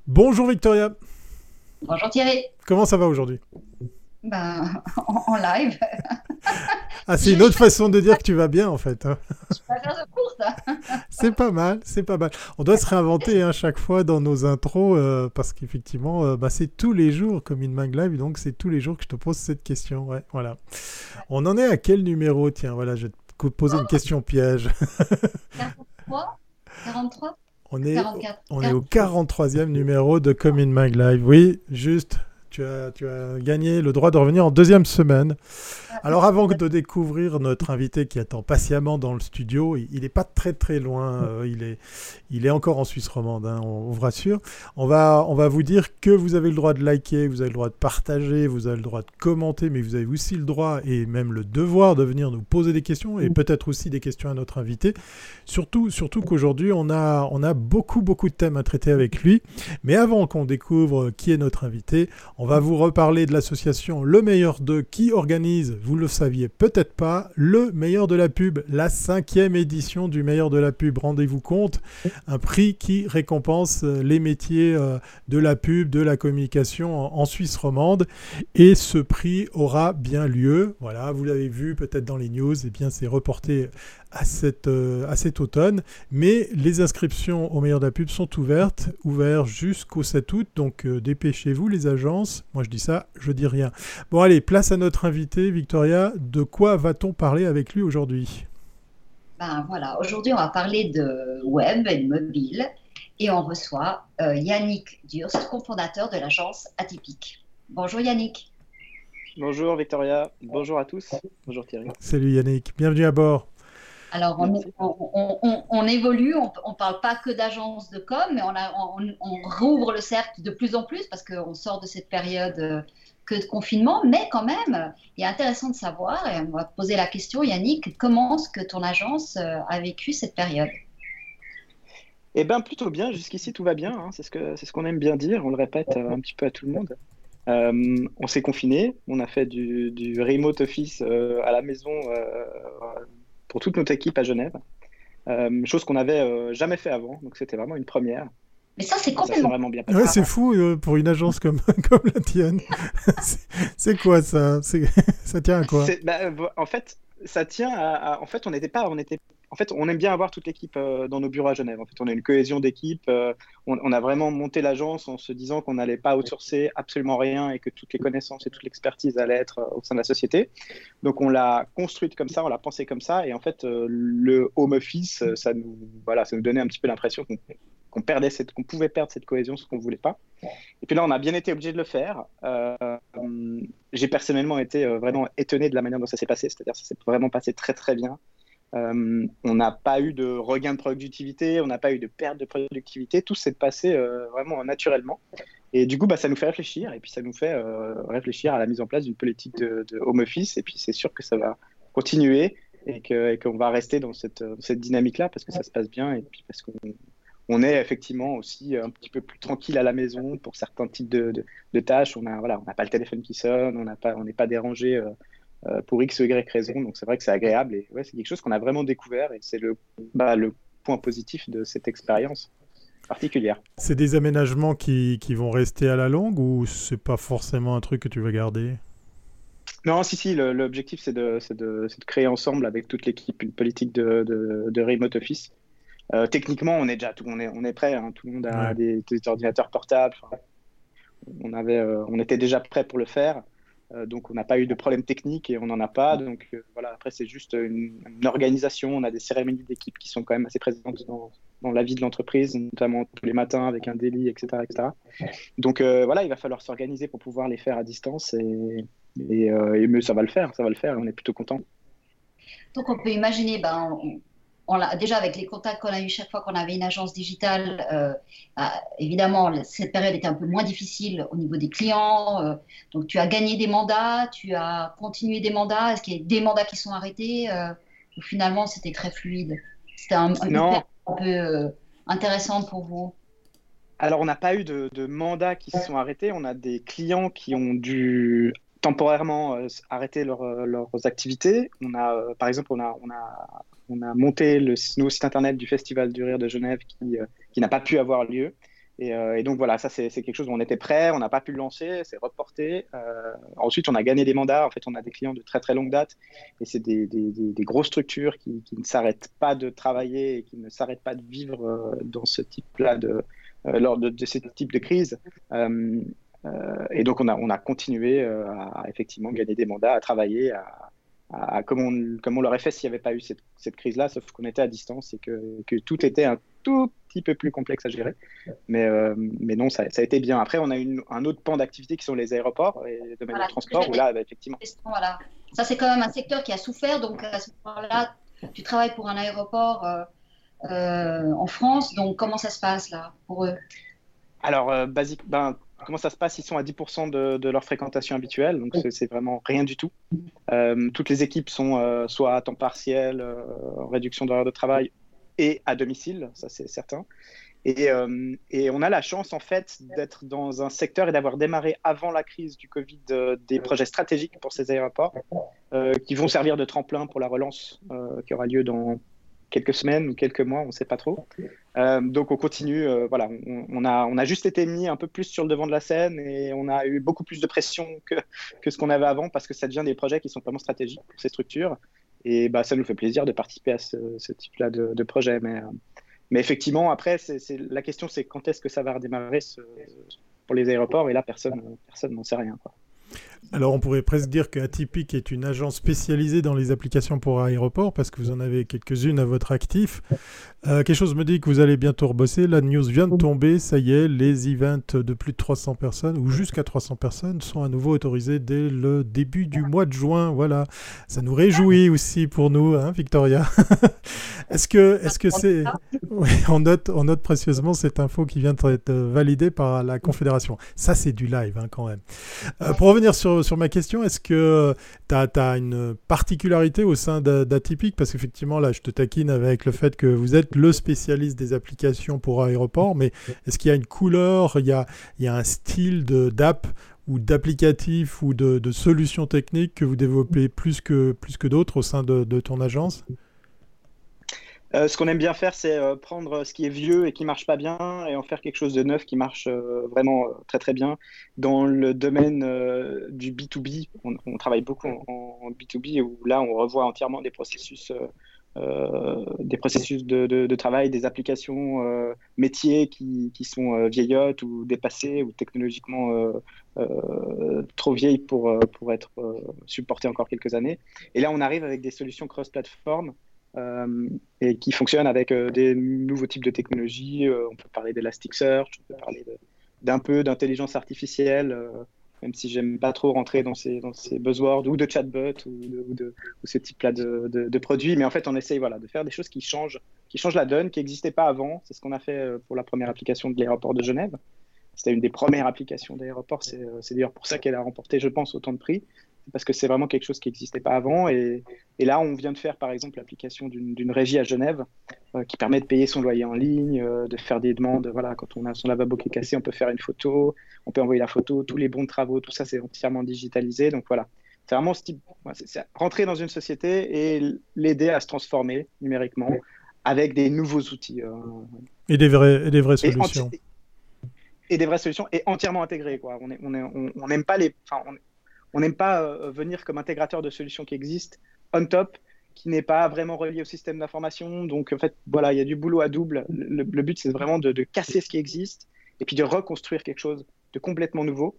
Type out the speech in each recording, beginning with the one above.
Bonjour Victoria, Bonjour Thierry. comment ça va aujourd'hui? En live, Ah, c'est je, une je, autre façon de dire que tu vas bien en fait, hein. je peux faire de course. C'est pas mal, c'est pas mal. On doit se réinventer hein, chaque fois dans nos intros parce qu'effectivement, c'est tous les jours comme une Mag Live, donc c'est tous les jours que je te pose cette question. Ouais, voilà. On en est à quel numéro? Tiens, voilà, je vais te poser une question piège. 43, 43, On est, 44, on est au 43. 43e numéro de Comme in Mag Live. Oui, juste, tu as gagné le droit de revenir en deuxième semaine. Alors avant de découvrir notre invité qui attend patiemment dans le studio, il n'est pas très très loin, il est encore en Suisse romande, hein, on vous rassure. On va vous dire que vous avez le droit de liker, vous avez le droit de partager, vous avez le droit de commenter, mais vous avez aussi le droit et même le devoir de venir nous poser des questions et peut-être aussi des questions à notre invité. Surtout qu'aujourd'hui on a beaucoup beaucoup de thèmes à traiter avec lui. Mais avant qu'on découvre qui est notre invité, on va vous reparler de l'association Le Meilleur d'eux qui organise, vous le saviez peut-être pas, le Meilleur de la Pub, la 5e édition du Meilleur de la Pub. Rendez-vous compte, un prix qui récompense les métiers de la pub, de la communication en Suisse romande. Et ce prix aura bien lieu. Voilà, vous l'avez vu peut-être dans les news, et bien c'est reporté à cet automne. Mais les inscriptions au meilleur de la pub sont ouvertes jusqu'au 7 août. Donc dépêchez-vous les agences. Moi je dis ça, je dis rien. Bon allez, place à notre invité, Victoria. De quoi va-t-on parler avec lui aujourd'hui? Voilà, aujourd'hui on va parler de web et de mobile et on reçoit Yannick Durst, cofondateur de l'agence Atypique. Bonjour Yannick. Bonjour Victoria, bonjour à tous, bonjour Thierry. Salut Yannick, bienvenue à bord. Alors, Merci. on évolue, on ne parle pas que d'agence de com, mais on rouvre le cercle de plus en plus parce qu'on sort de cette période que de confinement. Mais quand même, il est intéressant de savoir, et on va te poser la question, Yannick, comment est-ce que ton agence a vécu cette période? Eh bien plutôt bien, jusqu'ici tout va bien, hein, c'est ce qu'on aime bien dire, on le répète un petit peu à tout le monde. On s'est confiné, on a fait du remote office à la maison pour toute notre équipe à Genève, chose qu'on n'avait jamais fait avant, donc c'était vraiment une première Mais ça, c'est et ça s'est complètement vraiment bien Ouais, passé. c'est fou pour une agence comme, comme la tienne. C'est quoi ça? Ça tient à quoi? En fait, ça tient en fait, on n'était pas, on était, en fait, on aime bien avoir toute l'équipe dans nos bureaux à Genève. En fait, on a une cohésion d'équipe. On a vraiment monté l'agence en se disant qu'on n'allait pas outsourcer absolument rien et que toutes les connaissances et toute l'expertise allaient être au sein de la société. Donc, on l'a construite comme ça, on l'a pensée comme ça. Et en fait, le home office, ça nous donnait un petit peu l'impression qu'on pouvait perdre cette cohésion, ce qu'on voulait pas. Et puis là, on a bien été obligé de le faire. J'ai personnellement été vraiment étonné de la manière dont ça s'est passé, c'est-à-dire que ça s'est vraiment passé très très bien. On n'a pas eu de regain de productivité, on n'a pas eu de perte de productivité, tout s'est passé vraiment naturellement. Et du coup, ça nous fait réfléchir, et puis ça nous fait réfléchir à la mise en place d'une politique de home office, et puis c'est sûr que ça va continuer et qu'on va rester dans cette dynamique-là parce que ça se passe bien, et puis parce qu'on est effectivement aussi un petit peu plus tranquille à la maison pour certains types de tâches. On n'a pas le téléphone qui sonne, on n'est pas dérangé pour X ou Y raison. Donc c'est vrai que c'est agréable et ouais, c'est quelque chose qu'on a vraiment découvert et c'est le point positif de cette expérience particulière. C'est des aménagements qui vont rester à la longue ou c'est pas forcément un truc que tu veux garder? Non, si, l'objectif c'est de créer ensemble avec toute l'équipe une politique de remote office. Techniquement, on est prêt, hein. Tout le monde a Ouais. des ordinateurs portables. Enfin, on était déjà prêt pour le faire. Donc, on n'a pas eu de problème technique et on n'en a pas. Donc, voilà, après, c'est juste une organisation. On a des cérémonies d'équipe qui sont quand même assez présentes dans la vie de l'entreprise, notamment tous les matins avec un daily, etc., etc. Donc, voilà, il va falloir s'organiser pour pouvoir les faire à distance mais ça va le faire. On est plutôt content. Donc, on peut imaginer, déjà avec les contacts qu'on a eu chaque fois qu'on avait une agence digitale, évidemment, cette période était un peu moins difficile au niveau des clients. Donc, tu as gagné des mandats, tu as continué des mandats. Est-ce qu'il y a des mandats qui sont arrêtés ou finalement, c'était très fluide? C'était une période Non, un peu intéressante pour vous. alors, on n'a pas eu de mandats qui se sont arrêtés. On a des clients qui ont dû temporairement arrêter leurs activités. Par exemple, on a monté le nouveau site internet du Festival du Rire de Genève qui n'a pas pu avoir lieu. Et donc voilà, ça c'est quelque chose où on était prêt, on n'a pas pu le lancer, c'est reporté. Ensuite, on a gagné des mandats. En fait, on a des clients de très très longue date et c'est des grosses structures qui ne s'arrêtent pas de travailler et qui ne s'arrêtent pas de vivre dans ce type-là lors de ce type de crise. Et donc on a continué à effectivement gagner des mandats, à travailler, comme on l'aurait fait s'il n'y avait pas eu cette crise-là, sauf qu'on était à distance et que tout était un tout petit peu plus complexe à gérer. Mais non, ça a été bien. Après, on a un autre pan d'activité qui sont les aéroports et le domaine du transport, où là, effectivement. Voilà. Ça, c'est quand même un secteur qui a souffert. Donc, à ce moment-là, tu travailles pour un aéroport en France. Donc, comment ça se passe là pour eux? Alors, comment ça se passe? Ils sont à 10% de leur fréquentation habituelle, donc c'est vraiment rien du tout. Toutes les équipes sont soit à temps partiel, en réduction d'horaire de travail, et à domicile, ça c'est certain. Et on a la chance en fait d'être dans un secteur et d'avoir démarré avant la crise du Covid des projets stratégiques pour ces aéroports qui vont servir de tremplin pour la relance qui aura lieu dans quelques semaines ou quelques mois, on ne sait pas trop. Donc on continue, voilà, on a juste été mis un peu plus sur le devant de la scène et on a eu beaucoup plus de pression que ce qu'on avait avant parce que ça devient des projets qui sont vraiment stratégiques pour ces structures. Et ça nous fait plaisir de participer à ce type-là de projet. Mais effectivement, après, la question, c'est quand est-ce que ça va redémarrer pour les aéroports. Et là, personne n'en sait rien, quoi. Alors, on pourrait presque dire qu'Atypique est une agence spécialisée dans les applications pour aéroports, parce que vous en avez quelques-unes à votre actif. Quelque chose me dit que vous allez bientôt rebosser. La news vient de tomber, ça y est, les events de plus de 300 personnes, ou jusqu'à 300 personnes, sont à nouveau autorisés dès le début du mois de juin. Voilà, ça nous réjouit aussi pour nous, hein, Victoria. Est-ce que c'est... Oui, on note précieusement cette info qui vient d'être validée par la Confédération. Ça, c'est du live, hein, quand même. Pour revenir sur ma question, est-ce que tu as une particularité au sein d'Atypique? Parce qu'effectivement, là, je te taquine avec le fait que vous êtes le spécialiste des applications pour aéroports, mais est-ce qu'il y a une couleur, il y a un style d'app ou d'applicatif ou de solutions techniques que vous développez plus que d'autres au sein de ton agence? Ce qu'on aime bien faire, c'est prendre ce qui est vieux et qui marche pas bien et en faire quelque chose de neuf qui marche vraiment très très bien. Dans le domaine du B2B, on travaille beaucoup en B2B où là on revoit entièrement des processus de travail, des applications métiers qui sont vieillottes ou dépassées ou technologiquement trop vieilles pour être supportées encore quelques années. Et là on arrive avec des solutions cross-platform et qui fonctionnent avec des nouveaux types de technologies. On peut parler d'Elasticsearch, on peut parler d'un peu d'intelligence artificielle, même si j'aime pas trop rentrer dans ces buzzwords, ou de chatbot, ou ce type-là de produits. Mais en fait, on essaye de faire des choses qui changent la donne, qui n'existaient pas avant. C'est ce qu'on a fait pour la première application de l'aéroport de Genève. C'était une des premières applications d'aéroport. C'est d'ailleurs pour ça qu'elle a remporté, je pense, autant de prix. Parce que c'est vraiment quelque chose qui n'existait pas avant. Et là, on vient de faire, par exemple, l'application d'une régie à Genève qui permet de payer son loyer en ligne, de faire des demandes. Voilà, quand on a son lavabo qui est cassé, on peut faire une photo, on peut envoyer la photo, tous les bons de travaux, tout ça, c'est entièrement digitalisé. Donc voilà, c'est vraiment ce type, c'est rentrer dans une société et l'aider à se transformer numériquement avec des nouveaux outils. Et des vraies solutions. Et des vraies solutions et entièrement intégrées, quoi. On n'aime pas on n'aime pas venir comme intégrateur de solutions qui existent on top, qui n'est pas vraiment relié au système d'information. Donc, en fait, voilà, il y a du boulot à double. Le but, c'est vraiment de casser ce qui existe et puis de reconstruire quelque chose de complètement nouveau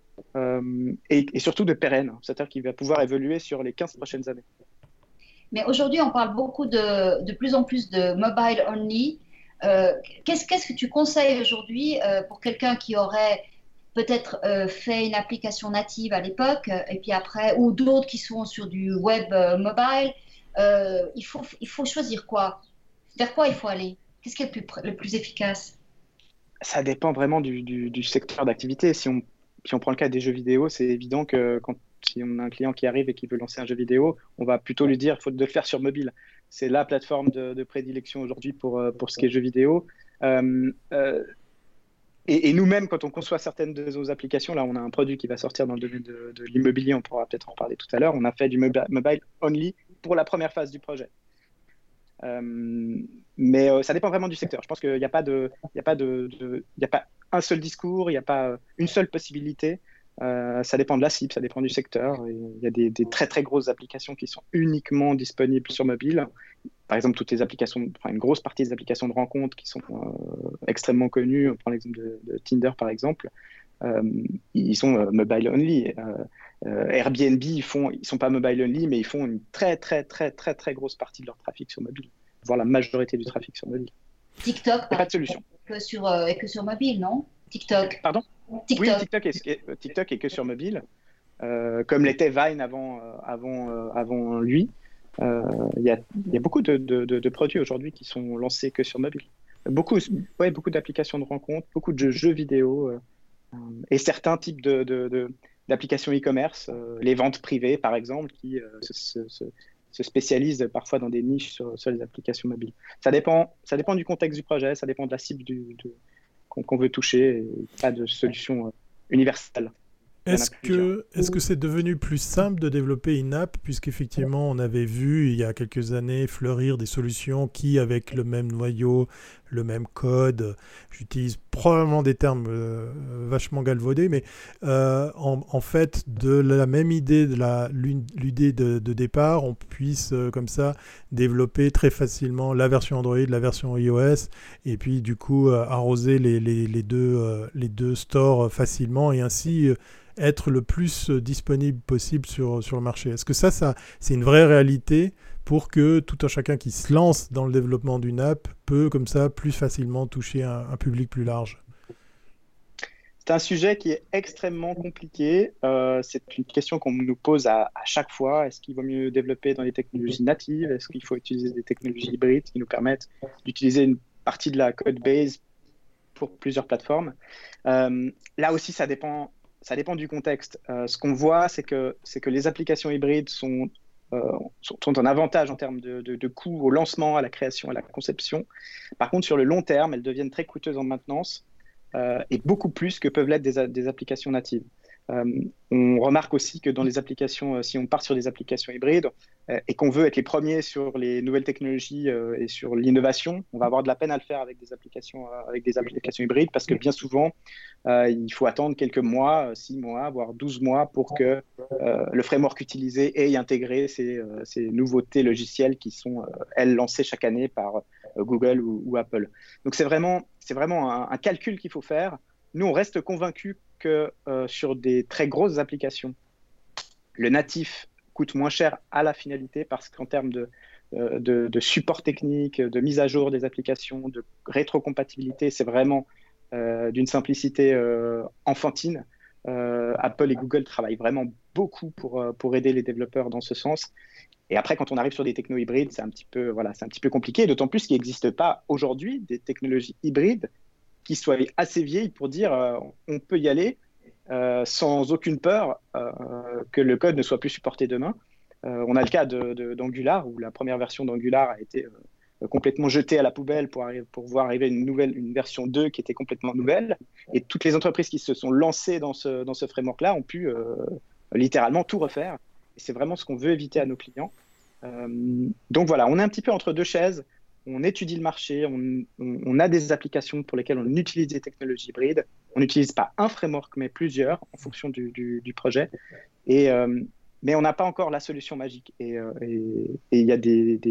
et surtout de pérenne, c'est-à-dire qu'il va pouvoir évoluer sur les 15 prochaines années. Mais aujourd'hui, on parle beaucoup de plus en plus de mobile only. Qu'est-ce que tu conseilles aujourd'hui pour quelqu'un qui aurait peut-être fait une application native à l'époque, et puis après, ou d'autres qui sont sur du web mobile, il faut choisir quoi? Vers quoi il faut aller? Qu'est-ce qui est le plus efficace? Ça dépend vraiment du secteur d'activité. Si on prend le cas des jeux vidéo, c'est évident que si on a un client qui arrive et qui veut lancer un jeu vidéo, on va plutôt lui dire qu'il faut le faire sur mobile. C'est la plateforme de prédilection aujourd'hui pour ce qui est jeux vidéo. Et nous-mêmes, quand on conçoit certaines de nos applications, là, on a un produit qui va sortir dans le domaine de l'immobilier, on pourra peut-être en parler tout à l'heure. On a fait du mobile only pour la première phase du projet. Mais ça dépend vraiment du secteur. Je pense qu'il n'y a pas un seul discours, il n'y a pas une seule possibilité. Ça dépend de la cible, ça dépend du secteur. Il y a des très très grosses applications qui sont uniquement disponibles sur mobile. Par exemple, toutes les applications, une grosse partie des applications de rencontres qui sont extrêmement connues. On prend l'exemple de Tinder par exemple. Ils sont mobile only. Airbnb, ils sont pas mobile only, mais ils font une très très très très très grosse partie de leur trafic sur mobile, voire la majorité du trafic sur mobile. TikTok, il n'y a pas de solution. Que sur mobile, non? TikTok. Pardon? TikTok. Oui, TikTok est que sur mobile, comme l'était Vine avant lui. Il y a beaucoup de produits aujourd'hui qui sont lancés que sur mobile. Beaucoup d'applications de rencontres, beaucoup de jeux vidéo et certains types d'applications e-commerce, les ventes privées par exemple, qui se spécialisent parfois dans des niches sur les applications mobiles. Ça dépend du contexte du projet, ça dépend de la cible qu'on veut toucher, et pas de solution universelle. Est-ce que c'est devenu plus simple de développer une app, puisqu'effectivement on avait vu il y a quelques années fleurir des solutions qui, avec le même noyau, le même code, j'utilise probablement des termes vachement galvaudés, mais en fait de la même idée, l'idée de départ, on puisse comme ça développer très facilement la version Android, la version iOS, et puis du coup arroser les deux stores facilement, et ainsi être le plus disponible possible sur le marché. Est-ce que ça c'est une vraie réalité pour que tout un chacun qui se lance dans le développement d'une app peut comme ça plus facilement toucher un public plus large? C'est un sujet qui est extrêmement compliqué. C'est une question qu'on nous pose à chaque fois. Est-ce qu'il vaut mieux développer dans les technologies natives? Est-ce qu'il faut utiliser des technologies hybrides qui nous permettent d'utiliser une partie de la code base pour plusieurs plateformes? Là aussi, ça dépend du contexte. Ce qu'on voit, c'est que les applications hybrides sont un avantage en termes de coût au lancement, à la création, à la conception. Par contre, sur le long terme, elles deviennent très coûteuses en maintenance et beaucoup plus que peuvent l'être des applications natives. On remarque aussi que dans les applications, si on part sur des applications hybrides et qu'on veut être les premiers sur les nouvelles technologies et sur l'innovation, on va avoir de la peine à le faire avec des applications hybrides, parce que bien souvent, il faut attendre quelques mois, 6 mois, voire 12 mois pour que le framework utilisé ait intégré ces nouveautés logicielles qui sont, elles, lancées chaque année par Google ou Apple. Donc c'est vraiment un calcul qu'il faut faire. Nous, on reste convaincus que sur des très grosses applications, le natif coûte moins cher à la finalité, parce qu'en termes de support technique, de mise à jour des applications, de rétrocompatibilité, c'est vraiment d'une simplicité enfantine. Apple et Google travaillent vraiment beaucoup pour aider les développeurs dans ce sens. Et après, quand on arrive sur des technos hybrides, c'est un petit peu compliqué, d'autant plus qu'il n'existe pas aujourd'hui des technologies hybrides qui soient assez vieilles pour dire on peut y aller sans aucune peur que le code ne soit plus supporté demain. On a le cas d'Angular, où la première version d'Angular a été complètement jetée à la poubelle pour voir arriver une version 2 qui était complètement nouvelle. Et toutes les entreprises qui se sont lancées dans ce framework-là ont pu littéralement tout refaire. Et c'est vraiment ce qu'on veut éviter à nos clients. Donc voilà, on est un petit peu entre deux chaises. On étudie le marché, on a des applications pour lesquelles on utilise des technologies hybrides. On n'utilise pas un framework, mais plusieurs en fonction du projet. Mais on n'a pas encore la solution magique. Et il y a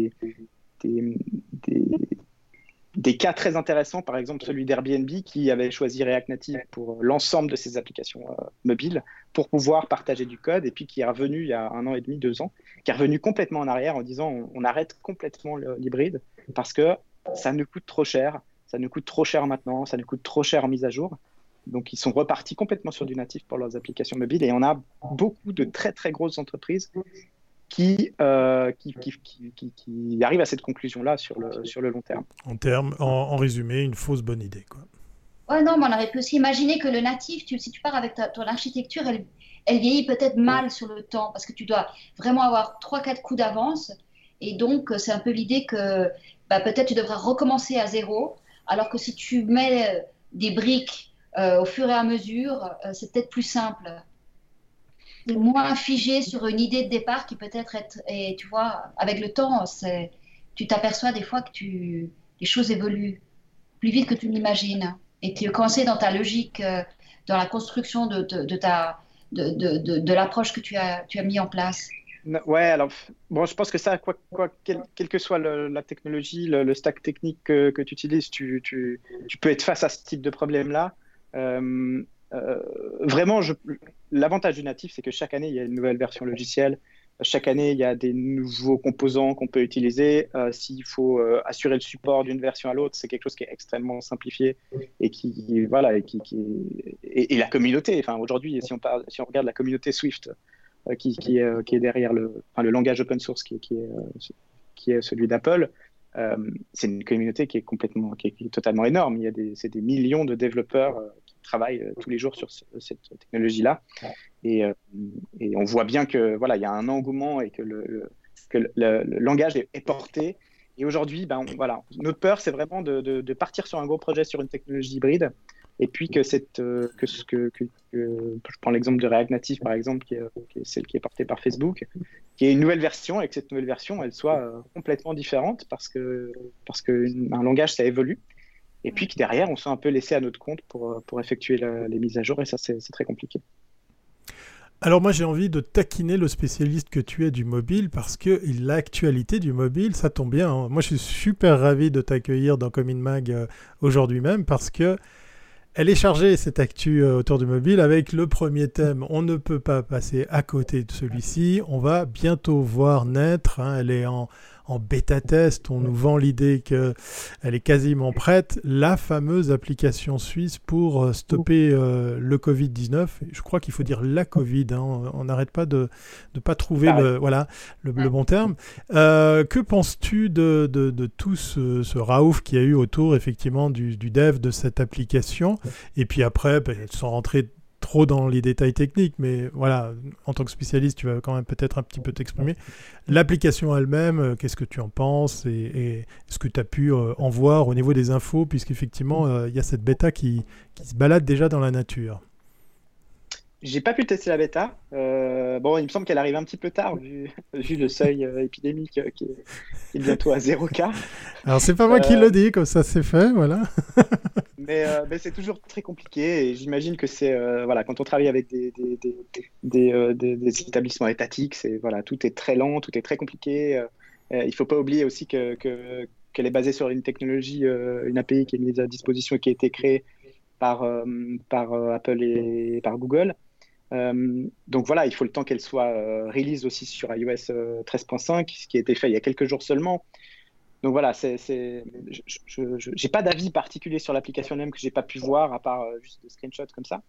des cas très intéressants, par exemple celui d'Airbnb qui avait choisi React Native pour l'ensemble de ses applications mobiles pour pouvoir partager du code, et puis qui est revenu il y a 1 an et demi, 2 ans, qui est revenu complètement en arrière en disant on arrête complètement l'hybride parce que ça nous coûte trop cher, maintenant, ça nous coûte trop cher en mise à jour. Donc ils sont repartis complètement sur du natif pour leurs applications mobiles, et on a beaucoup de très très grosses entreprises qui arrivent à cette conclusion-là sur le long terme. En résumé, une fausse bonne idée, quoi. Ouais, non, mais on aurait pu aussi imaginer que le natif, si tu pars avec ton architecture, elle vieillit peut-être mal sur le temps, parce que tu dois vraiment avoir 3-4 coups d'avance. Et donc, c'est un peu l'idée que peut-être tu devras recommencer à zéro, alors que si tu mets des briques au fur et à mesure, c'est peut-être plus simple. C'est moins figé sur une idée de départ qui peut-être et tu vois, avec le temps, tu t'aperçois des fois que les choses évoluent plus vite que tu l'imagines. et tu es coincé dans ta logique, dans la construction de l'approche que tu as mis en place. Ouais, alors, bon, je pense que ça, quelle que soit la technologie, le stack technique que tu utilises, tu peux être face à ce type de problème-là. Vraiment, l'avantage du natif, c'est que chaque année, il y a une nouvelle version logicielle. Chaque année, il y a des nouveaux composants qu'on peut utiliser. S'il faut assurer le support d'une version à l'autre, c'est quelque chose qui est extrêmement simplifié et voilà, et la communauté. Enfin, aujourd'hui, si on regarde la communauté Swift, qui est derrière le langage open source qui est celui d'Apple, c'est une communauté qui est totalement énorme. C'est des millions de développeurs qui travaillent tous les jours sur cette technologie-là, et on voit bien que voilà, il y a un engouement et que le langage est porté. Et aujourd'hui, voilà, notre peur, c'est vraiment de partir sur un gros projet sur une technologie hybride. Et puis je prends l'exemple de React Native, par exemple, qui est celle qui est portée par Facebook, qui est une nouvelle version, et que cette nouvelle version, elle soit complètement différente parce que un langage, ça évolue. Et puis que derrière, on soit un peu laissé à notre compte pour effectuer les mises à jour, et ça, c'est très compliqué. Alors moi, j'ai envie de taquiner le spécialiste que tu es du mobile, parce que l'actualité du mobile, ça tombe bien, hein. Moi, je suis super ravi de t'accueillir dans Comin Mag aujourd'hui même, parce que elle est chargée, cette actu autour du mobile, avec le premier thème. On ne peut pas passer à côté de celui-ci. On va bientôt voir naître, hein, elle est en bêta-test, on nous vend l'idée qu'elle est quasiment prête, la fameuse application suisse pour stopper le Covid-19. Je crois qu'il faut dire la Covid, hein, on n'arrête pas de ne pas trouver le bon terme. Que penses-tu de tout ce raouf qu'il y a eu autour effectivement du dev de cette application? Et puis après, sans rentrer trop dans les détails techniques, mais voilà, en tant que spécialiste, tu vas quand même peut-être un petit peu t'exprimer. L'application elle-même, qu'est-ce que tu en penses, et est-ce que tu as pu en voir au niveau des infos, puisqu'effectivement, il y a cette bêta qui se balade déjà dans la nature? J'ai pas pu tester la bêta. Bon, il me semble qu'elle arrive un petit peu tard, vu le seuil épidémique qui est bientôt à 0 cas. Alors, c'est pas moi qui le dis, comme ça c'est fait, voilà. Mais c'est toujours très compliqué, et j'imagine que c'est voilà, quand on travaille avec des établissements étatiques, voilà, tout est très lent, tout est très compliqué. Il faut pas oublier aussi qu'elle est basée sur une technologie, une API qui est mise à disposition et qui a été créée par Apple et par Google. Donc voilà, il faut le temps qu'elle soit release aussi sur iOS 13.5, ce qui a été fait il y a quelques jours seulement. Donc voilà, je n'ai pas d'avis particulier sur l'application même que j'ai pas pu voir, à part juste des screenshots comme ça.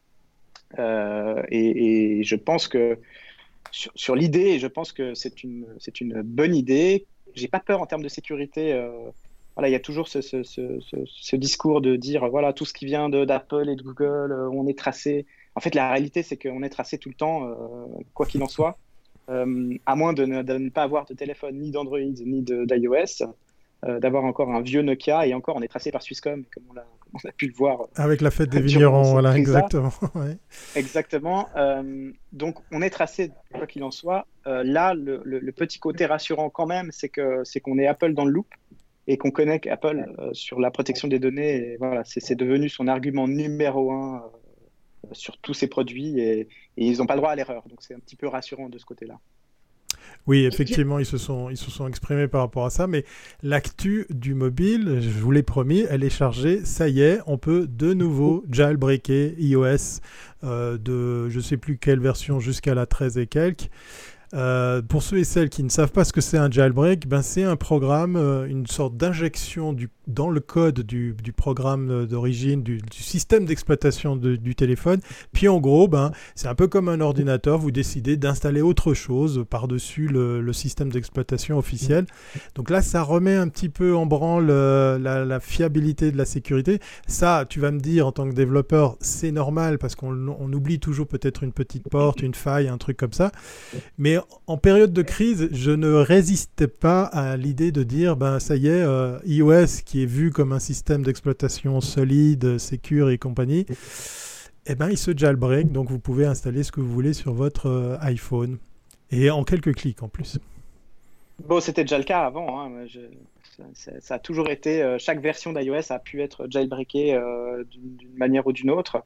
Et je pense que sur l'idée, je pense que c'est une bonne idée. J'ai pas peur en termes de sécurité. Voilà, il y a toujours ce discours de dire voilà, tout ce qui vient d'Apple et de Google, on est tracé. En fait, la réalité, c'est qu'on est tracé tout le temps, quoi qu'il en soit, à moins de ne pas avoir de téléphone ni d'Android ni d'iOS. D'avoir encore un vieux Nokia, et encore on est tracé par Swisscom, comme on a pu le voir avec la fête des vignerons, voilà, exactement. Ouais. Exactement. Donc on est tracé quoi qu'il en soit. Là, le petit côté rassurant quand même, c'est qu'on est Apple dans le loop, et qu'on connaît Apple sur la protection des données. Et voilà, c'est devenu son argument numéro 1 sur tous ses produits, et ils n'ont pas le droit à l'erreur. Donc c'est un petit peu rassurant de ce côté-là. Oui, effectivement, ils se sont exprimés par rapport à ça, mais l'actu du mobile, je vous l'ai promis, elle est chargée. Ça y est, on peut de nouveau jailbreaker iOS de je ne sais plus quelle version jusqu'à la 13 et quelques. Pour ceux et celles qui ne savent pas ce que c'est un jailbreak, c'est un programme, une sorte d'injection dans le code du programme d'origine, du système d'exploitation du téléphone. Puis en gros, c'est un peu comme un ordinateur, vous décidez d'installer autre chose par-dessus le système d'exploitation officiel. Donc là, ça remet un petit peu en branle la fiabilité de la sécurité. Ça, tu vas me dire, en tant que développeur, c'est normal, parce qu'on oublie toujours peut-être une petite porte, une faille, un truc comme ça. Mais en période de crise, je ne résistais pas à l'idée de dire, ça y est, iOS, qui est vu comme un système d'exploitation solide, sécure et compagnie, il se jailbreak, donc vous pouvez installer ce que vous voulez sur votre iPhone. Et en quelques clics en plus. Bon, c'était déjà le cas avant, hein. Ça a toujours été, chaque version d'iOS a pu être jailbreakée d'une manière ou d'une autre.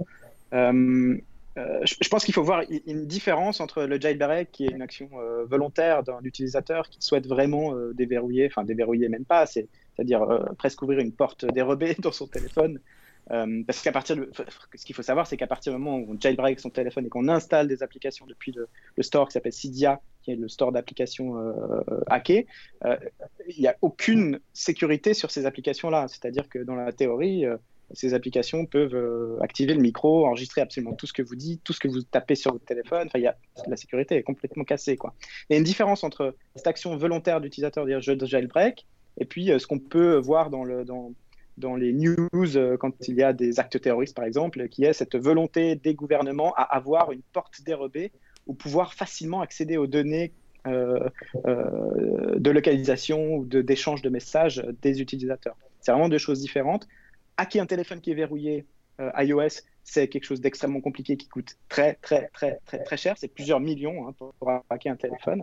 Je pense qu'il faut voir une différence entre le jailbreak, qui est une action volontaire d'un utilisateur qui souhaite vraiment déverrouiller, enfin déverrouiller même pas, c'est-à-dire presque ouvrir une porte dérobée dans son téléphone. Parce qu'à partir ce qu'il faut savoir, c'est qu'à partir du moment où on jailbreak son téléphone et qu'on installe des applications depuis le store qui s'appelle Cydia, qui est le store d'applications hackées, il n'y a aucune sécurité sur ces applications-là. C'est-à-dire que dans la théorie, ces applications peuvent activer le micro, enregistrer absolument tout ce que vous dites, tout ce que vous tapez sur votre téléphone. Enfin, la sécurité est complètement cassée, quoi. Il y a une différence entre cette action volontaire d'utilisateur, dire je jailbreak, et puis ce qu'on peut voir dans les news quand il y a des actes terroristes, par exemple, qui est cette volonté des gouvernements à avoir une porte dérobée ou pouvoir facilement accéder aux données de localisation ou d'échange de messages des utilisateurs. C'est vraiment deux choses différentes. Hacker un téléphone qui est verrouillé, iOS, c'est quelque chose d'extrêmement compliqué qui coûte très, très, très, très, très cher. C'est plusieurs millions pour hacker un téléphone.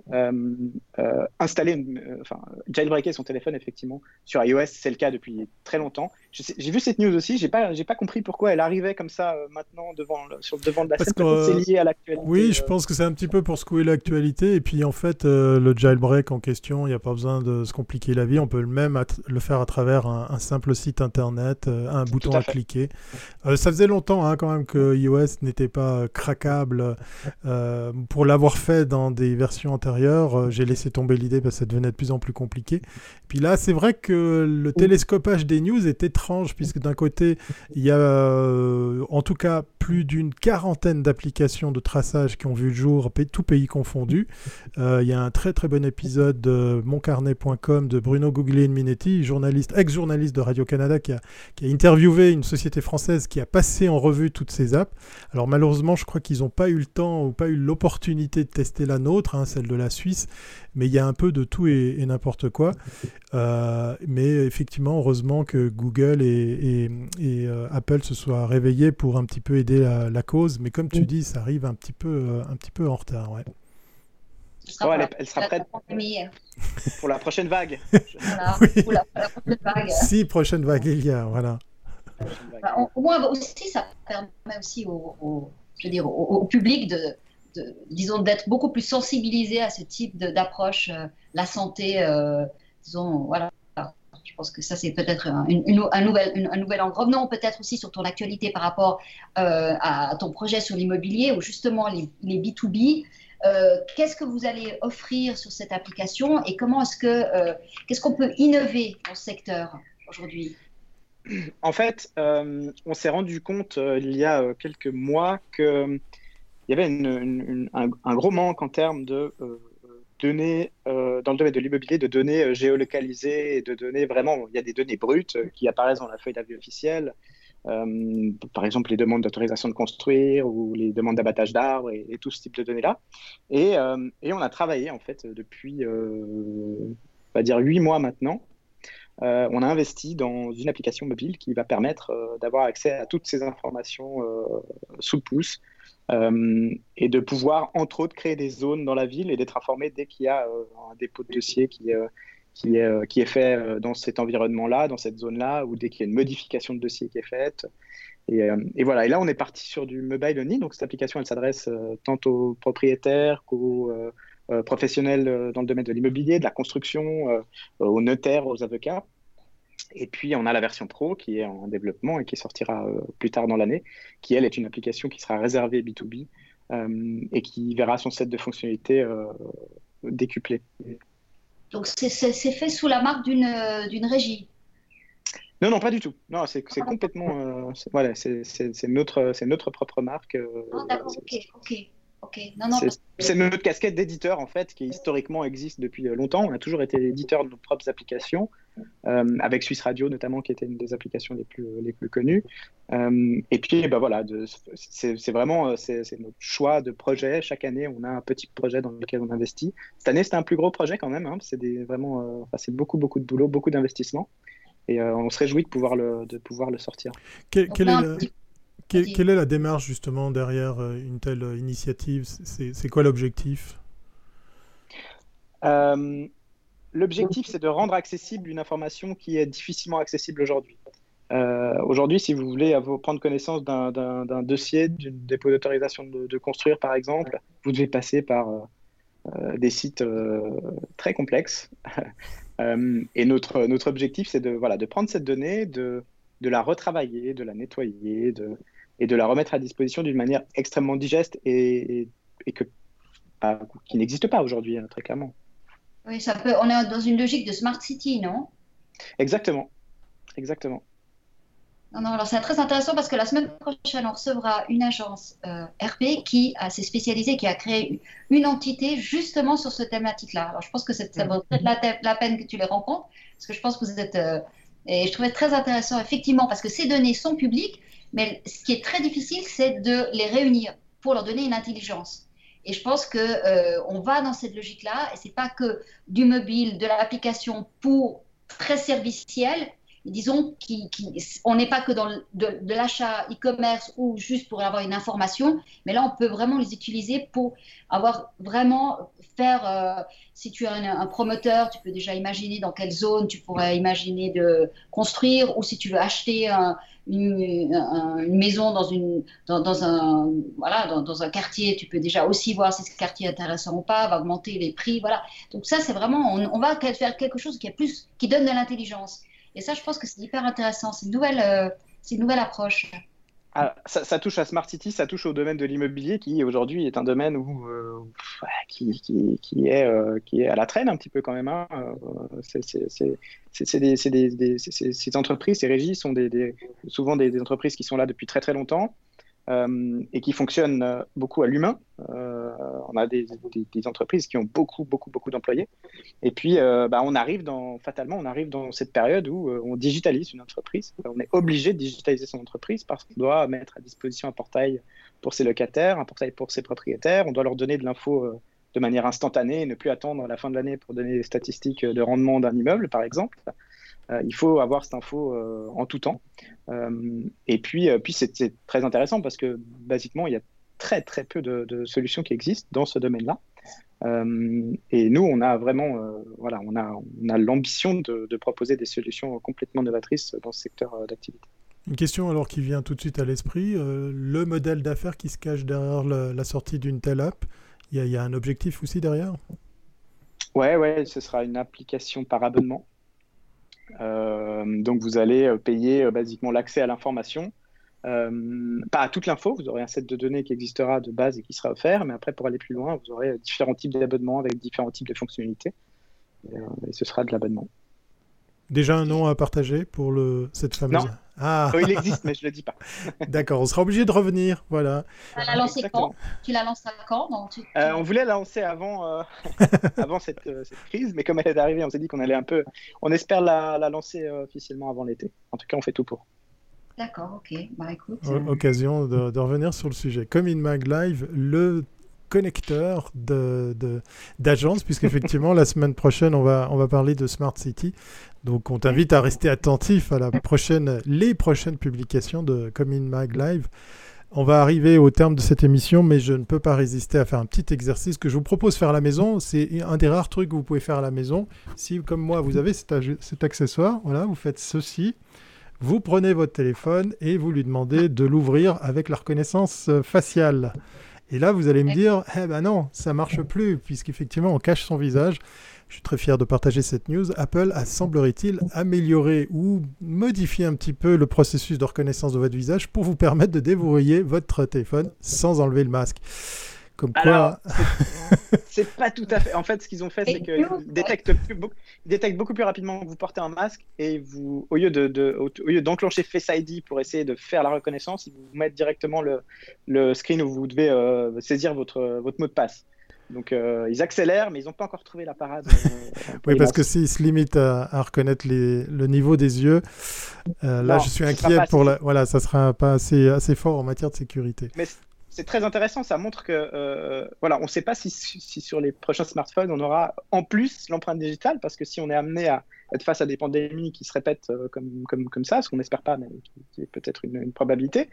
Jailbreaker son téléphone, effectivement, sur iOS, c'est le cas depuis très longtemps. J'ai vu cette news aussi, j'ai pas compris pourquoi elle arrivait comme ça maintenant sur le devant de la scène. Peut-être c'est lié à l'actualité. Oui, je pense que c'est un petit peu pour secouer l'actualité. Et puis en fait, le jailbreak en question, il n'y a pas besoin de se compliquer la vie. On peut même le faire à travers un simple site internet, un bouton à cliquer. Ça faisait longtemps quand même que iOS n'était pas craquable. Pour l'avoir fait dans des versions antérieures, j'ai laissé tomber l'idée parce que ça devenait de plus en plus compliqué. Puis là, c'est vrai que le télescopage des news est étrange, puisque d'un côté, il y a en tout cas plus d'une quarantaine d'applications de traçage qui ont vu le jour, tout pays confondu. Il y a un très très bon épisode de moncarnet.com de Bruno Guglielminetti, ex-journaliste de Radio-Canada, qui a interviewé une société française qui a passé en revue toutes ces apps. Alors malheureusement, je crois qu'ils n'ont pas eu le temps ou pas eu l'opportunité de tester la nôtre, celle de la Suisse, mais il y a un peu de tout et n'importe quoi. Mais effectivement, heureusement que Google et Apple se soient réveillés pour un petit peu aider la cause. Mais comme tu dis, ça arrive un petit peu en retard. Ouais. Elle sera prête pour la prochaine vague. Voilà, oui. Pour la prochaine vague. Si, prochaine vague il y a, voilà. Au moins aussi, ça permet aussi au public disons, d'être beaucoup plus sensibilisé à ce type d'approche, la santé, disons, voilà. Je pense que ça, c'est peut-être un nouvel angle. Revenons peut-être aussi sur ton actualité par rapport à ton projet sur l'immobilier, ou justement les B2B. Qu'est-ce que vous allez offrir sur cette application et qu'est-ce qu'on peut innover dans ce secteur aujourd'hui? En fait, on s'est rendu compte il y a quelques mois qu'il y avait un gros manque en termes de données dans le domaine de l'immobilier, de données géolocalisées et de données vraiment, il y a des données brutes qui apparaissent dans la feuille d'avis officielle, par exemple les demandes d'autorisation de construire ou les demandes d'abattage d'arbres et tout ce type de données-là. Et on a travaillé en fait depuis, on va dire 8 mois maintenant. On a investi dans une application mobile qui va permettre d'avoir accès à toutes ces informations sous le pouce et de pouvoir, entre autres, créer des zones dans la ville et d'être informé dès qu'il y a un dépôt de dossier qui est fait dans cet environnement-là, dans cette zone-là, ou dès qu'il y a une modification de dossier qui est faite. Et voilà. Et là, on est parti sur du mobile only. Donc, cette application, elle s'adresse tant aux propriétaires qu'aux professionnels dans le domaine de l'immobilier, de la construction, aux notaires, aux avocats. Et puis, on a la version Pro qui est en développement et qui sortira plus tard dans l'année, qui, elle, est une application qui sera réservée B2B et qui verra son set de fonctionnalités décuplé. Donc, c'est fait sous la marque d'une régie? Non, pas du tout. Non, c'est complètement... c'est notre propre marque. D'accord, ok. C'est notre casquette d'éditeur, en fait, qui historiquement existe depuis longtemps. On a toujours été éditeur de nos propres applications, avec Suisse Radio notamment, qui était une des applications les plus connues. Et puis, voilà, c'est vraiment c'est notre choix de projet. Chaque année, on a un petit projet dans lequel on investit. Cette année, c'était un plus gros projet quand même. C'est c'est beaucoup de boulot, beaucoup d'investissement. Et on se réjouit de pouvoir le sortir. Quelle est la démarche justement derrière une telle initiative? C'est quoi l'objectif? L'objectif, c'est de rendre accessible une information qui est difficilement accessible aujourd'hui. Aujourd'hui, si vous voulez prendre connaissance d'un dossier, d'une dépôt d'autorisation de construire, par exemple, vous devez passer par des sites très complexes. Et notre objectif, c'est de prendre cette donnée, de la retravailler, de la nettoyer, et de la remettre à disposition d'une manière extrêmement digeste et qui n'existe pas aujourd'hui, hein, très clairement. Oui, on est dans une logique de smart city, non? Exactement. Exactement. Non, alors c'est très intéressant parce que la semaine prochaine, on recevra une agence RP qui s'est spécialisée, qui a créé une entité justement sur cette thématique-là. Alors je pense que ça vaut peut-être la peine que tu les rencontres, parce que je pense que vous êtes... et je trouvais très intéressant, effectivement, parce que ces données sont publiques, mais ce qui est très difficile, c'est de les réunir pour leur donner une intelligence. Et je pense qu'on va dans cette logique-là, et ce n'est pas que du mobile, de l'application pour très serviciel. Disons on n'est pas que dans de l'achat e-commerce ou juste pour avoir une information, mais là on peut vraiment les utiliser pour si tu as un promoteur, tu peux déjà imaginer dans quelle zone tu pourrais imaginer de construire, ou si tu veux acheter une maison dans un quartier, tu peux déjà aussi voir si ce quartier est intéressant ou pas, va augmenter les prix, voilà. Donc ça c'est vraiment, on va faire quelque chose qui donne de l'intelligence. Et ça, je pense que c'est hyper intéressant. C'est une nouvelle approche. Ça touche à Smart City, ça touche au domaine de l'immobilier qui aujourd'hui est un domaine qui est à la traîne un petit peu quand même. Hein. Ces entreprises, ces régies sont souvent des entreprises qui sont là depuis très très longtemps. Et qui fonctionnent beaucoup à l'humain. On a des entreprises qui ont beaucoup d'employés. Et puis, fatalement, on arrive dans cette période où on digitalise une entreprise. On est obligé de digitaliser son entreprise parce qu'on doit mettre à disposition un portail pour ses locataires, un portail pour ses propriétaires. On doit leur donner de l'info de manière instantanée et ne plus attendre la fin de l'année pour donner les statistiques de rendement d'un immeuble, par exemple. Il faut avoir cette info en tout temps. Et puis c'est très intéressant parce que, basiquement, il y a très, très peu de solutions qui existent dans ce domaine-là. Et nous, on a vraiment on a l'ambition de proposer des solutions complètement novatrices dans ce secteur d'activité. Une question alors qui vient tout de suite à l'esprit. Le modèle d'affaires qui se cache derrière la sortie d'une telle app, il y a un objectif aussi derrière ? Ouais, ce sera une application par abonnement. Donc vous allez payer basiquement l'accès à l'information, pas à toute l'info, vous aurez un set de données qui existera de base et qui sera offert, mais après pour aller plus loin vous aurez différents types d'abonnements avec différents types de fonctionnalités et ce sera de l'abonnement. Déjà un nom à partager pour cette fameuse... Non, il existe mais je le dis pas. D'accord, on sera obligé de revenir, voilà. Tu l'as lancé quand ? Tu l'as lancé quand ? On voulait la lancer avant cette crise, mais comme elle est arrivée, on s'est dit qu'on allait on espère la lancer officiellement avant l'été. En tout cas, on fait tout pour. D'accord, ok. Bah écoute. Occasion de revenir sur le sujet. Commit Mag Live, le connecteur d'agence, puisqu'effectivement la semaine prochaine on va parler de Smart City, donc on t'invite à rester attentif à les prochaines publications de Commit Mag Live. On va arriver au terme de cette émission, mais je ne peux pas résister à faire un petit exercice que je vous propose de faire à la maison. C'est un des rares trucs que vous pouvez faire à la maison. Si, comme moi, vous avez cet accessoire, voilà, vous faites ceci. Vous prenez votre téléphone et vous lui demandez de l'ouvrir avec la reconnaissance faciale. Et là, vous allez me dire, non, ça ne marche plus, puisqu'effectivement, on cache son visage. Je suis très fier de partager cette news. Apple a, semblerait-il, amélioré ou modifié un petit peu le processus de reconnaissance de votre visage pour vous permettre de déverrouiller votre téléphone sans enlever le masque. Comme quoi... Alors, c'est pas tout à fait. En fait, ce qu'ils ont fait, c'est qu'ils détectent beaucoup plus rapidement que vous portez un masque et au lieu d'enclencher Face ID pour essayer de faire la reconnaissance, ils vous mettent directement le screen où vous devez saisir votre mot de passe. Donc, ils accélèrent, mais ils n'ont pas encore trouvé la parade. Oui, parce que s'ils se limitent à reconnaître le niveau des yeux, là, je suis inquiet pour voilà, ça sera pas assez fort en matière de sécurité. Mais c'est très intéressant, ça montre que on ne sait pas si sur les prochains smartphones on aura en plus l'empreinte digitale, parce que si on est amené à être face à des pandémies qui se répètent comme ça, ce qu'on n'espère pas, mais qui est peut-être une probabilité,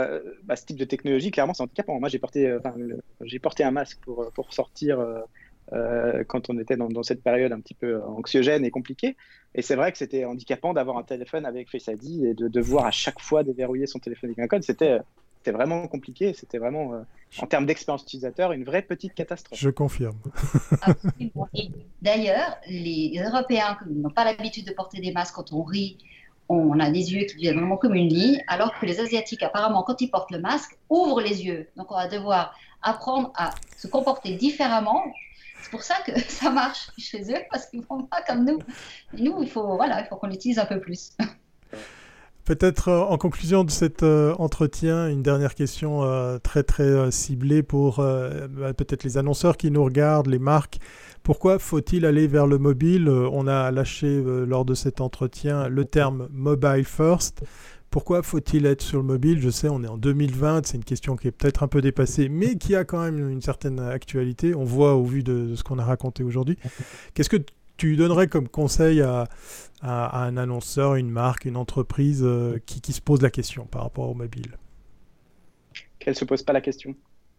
ce type de technologie, clairement, c'est handicapant. Moi, j'ai porté un masque pour sortir quand on était dans cette période un petit peu anxiogène et compliquée. Et c'est vrai que c'était handicapant d'avoir un téléphone avec Face ID et de devoir à chaque fois déverrouiller son téléphone avec un code. C'était vraiment compliqué. C'était vraiment, en termes d'expérience utilisateur, une vraie petite catastrophe. Je confirme. Absolument. Et d'ailleurs, les Européens qui n'ont pas l'habitude de porter des masques quand on rit, on a des yeux qui deviennent vraiment comme une ligne, alors que les Asiatiques, apparemment, quand ils portent le masque, ouvrent les yeux. Donc, on va devoir apprendre à se comporter différemment. C'est pour ça que ça marche chez eux, parce qu'ils ne font pas comme nous. Et nous, il faut qu'on l'utilise un peu plus. Peut-être en conclusion de cet entretien, une dernière question très très ciblée pour peut-être les annonceurs qui nous regardent, les marques. Pourquoi faut-il aller vers le mobile ? On a lâché lors de cet entretien le terme mobile first. Pourquoi faut-il être sur le mobile ? Je sais, on est en 2020, c'est une question qui est peut-être un peu dépassée, mais qui a quand même une certaine actualité. On voit au vu de ce qu'on a raconté aujourd'hui. Qu'est-ce que tu donnerais comme conseil à un annonceur, une marque, une entreprise qui se pose la question par rapport au mobile ? Qu'elle ne se pose pas la question.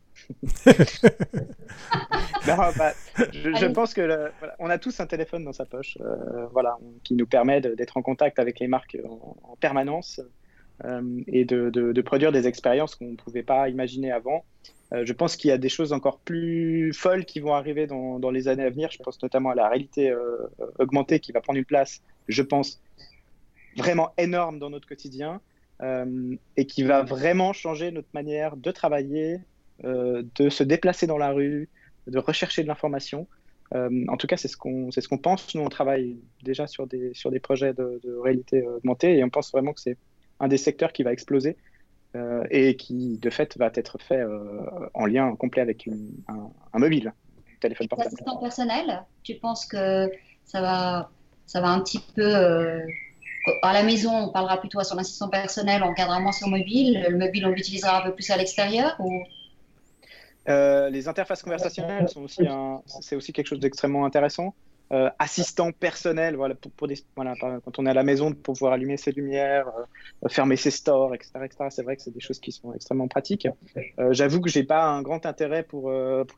Non, je pense que on a tous un téléphone dans sa poche, qui nous permet d'être en contact avec les marques en permanence et de produire des expériences qu'on ne pouvait pas imaginer avant. Je pense qu'il y a des choses encore plus folles qui vont arriver dans les années à venir. Je pense notamment à la réalité augmentée qui va prendre une place, je pense, vraiment énorme dans notre quotidien et qui va vraiment changer notre manière de travailler, de se déplacer dans la rue, de rechercher de l'information. En tout cas, c'est ce qu'on pense. Nous, on travaille déjà sur des projets de réalité augmentée et on pense vraiment que c'est un des secteurs qui va exploser et qui, de fait, va être fait en lien complet avec un mobile, un téléphone portable. L'assistant personnel, tu penses que ça va un petit peu... à la maison, on parlera plutôt à son assistant personnel, on regardera moins son mobile. Le mobile, on l'utilisera un peu plus à l'extérieur ou... Les interfaces conversationnelles c'est aussi quelque chose d'extrêmement intéressant. Assistant personnel, quand on est à la maison, de pouvoir allumer ses lumières, fermer ses stores, etc., etc. C'est vrai que c'est des choses qui sont extrêmement pratiques. J'avoue que j'ai pas un grand intérêt pour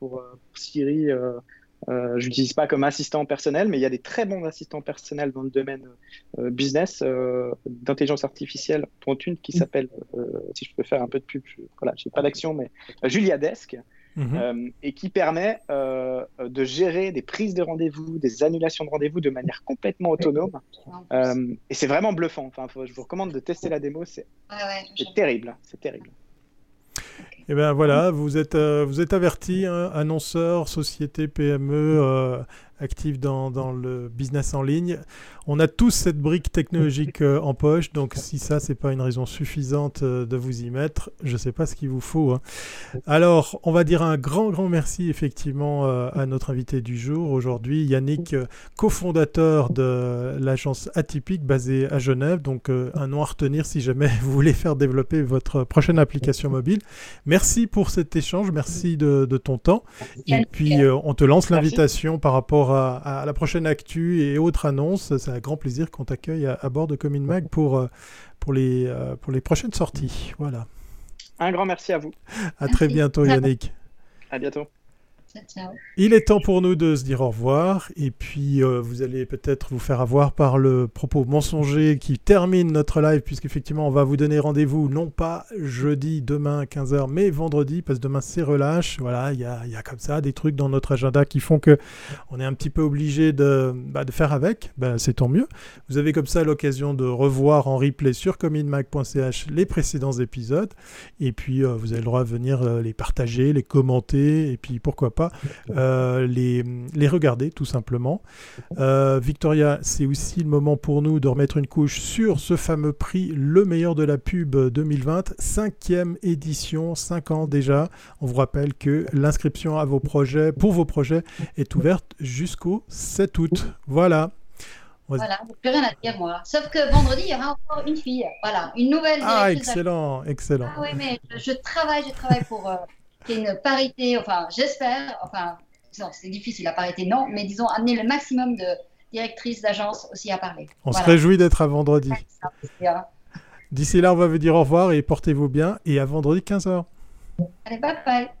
Siri. Je l'utilise pas comme assistant personnel, mais il y a des très bons assistants personnels dans le domaine business d'intelligence artificielle, dont une qui s'appelle, si je peux faire un peu de pub, j'ai pas d'action, mais Julia Desk. Et qui permet de gérer des prises de rendez-vous, des annulations de rendez-vous de manière complètement autonome. Et c'est vraiment bluffant. Je vous recommande de tester la démo. C'est terrible. C'est terrible. Et bien voilà, vous êtes avertis, hein, annonceurs, sociétés, PME actifs dans le business en ligne. On a tous cette brique technologique en poche, donc si ça, c'est pas une raison suffisante de vous y mettre, je ne sais pas ce qu'il vous faut. Hein. Alors, on va dire un grand merci effectivement à notre invité du jour aujourd'hui, Yannick, cofondateur de l'agence Atypique basée à Genève, donc un nom à retenir si jamais vous voulez faire développer votre prochaine application mobile. Merci pour cet échange, merci de ton temps. Et puis, on te lance l'invitation par rapport à la prochaine actu et autres annonces. C'est un grand plaisir qu'on t'accueille à bord de Comin Mag pour les prochaines sorties. Voilà. Un grand merci à vous. À très bientôt, Yannick. À bientôt. Ciao. Il est temps pour nous de se dire au revoir et puis vous allez peut-être vous faire avoir par le propos mensonger qui termine notre live puisqu'effectivement on va vous donner rendez-vous non pas jeudi demain à 15h mais vendredi parce que demain c'est relâche. Voilà, il y a comme ça des trucs dans notre agenda qui font que on est un petit peu obligé de faire avec. C'est tant mieux. Vous avez comme ça l'occasion de revoir en replay sur cominmag.ch les précédents épisodes et puis vous avez le droit de venir les partager, les commenter et puis pourquoi pas les regarder tout simplement. Victoria, c'est aussi le moment pour nous de remettre une couche sur ce fameux prix Le Meilleur de la Pub 2020, 5e édition, 5 ans déjà. On vous rappelle que l'inscription pour vos projets est ouverte jusqu'au 7 août. Voilà. Voilà, plus rien à dire moi. Sauf que vendredi, il y aura encore une fille. Voilà, une nouvelle directrice. Ah, excellent. Ah oui, mais je travaille pour qu'il y ait une parité, j'espère, non, c'est difficile la parité, non, mais disons amener le maximum de directrices d'agence aussi à parler. On se réjouit d'être à vendredi. D'ici là, on va vous dire au revoir et portez-vous bien et à vendredi 15h. Allez, bye bye.